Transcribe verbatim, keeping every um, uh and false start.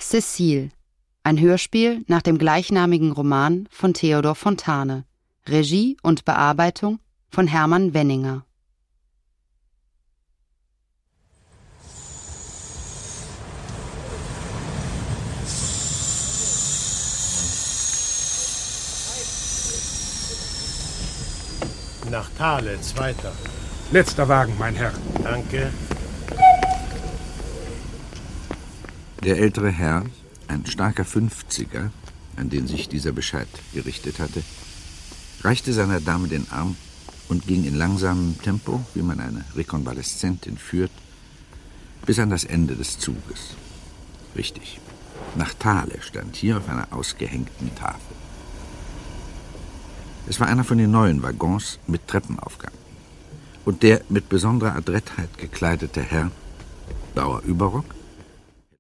Cécile, ein Hörspiel nach dem gleichnamigen Roman von Theodor Fontane. Regie und Bearbeitung von Hermann Wenninger. Nach Thale, zweiter. Letzter Wagen, mein Herr. Danke. Der ältere Herr, ein starker Fünfziger, an den sich dieser Bescheid gerichtet hatte, reichte seiner Dame den Arm und ging in langsamem Tempo, wie man eine Rekonvaleszentin führt, bis an das Ende des Zuges. Richtig. Nach Thale stand hier auf einer ausgehängten Tafel. Es war einer von den neuen Waggons mit Treppenaufgang. Und der mit besonderer Adrettheit gekleidete Herr, blauer Überrock,